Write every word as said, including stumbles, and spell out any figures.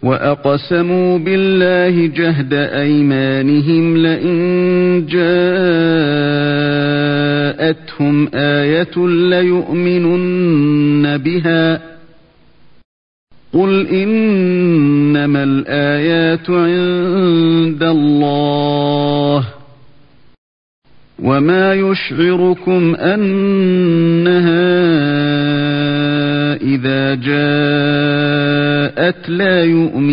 وَأَقْسَمُوا بِاللَّهِ جَهْدَ أَيْمَانِهِمْ لَئِنْ جَاءَتْهُمْ آيَةٌ لَيُؤْمِنُنَّ بِهَا قُلْ إِنَّمَا الْآيَاتُ عِندَ اللَّهِ وَمَا يُشْعِرُكُمْ أَنَّهَا إِذَا جَاءَتْ لَا يُؤْمِنُونَ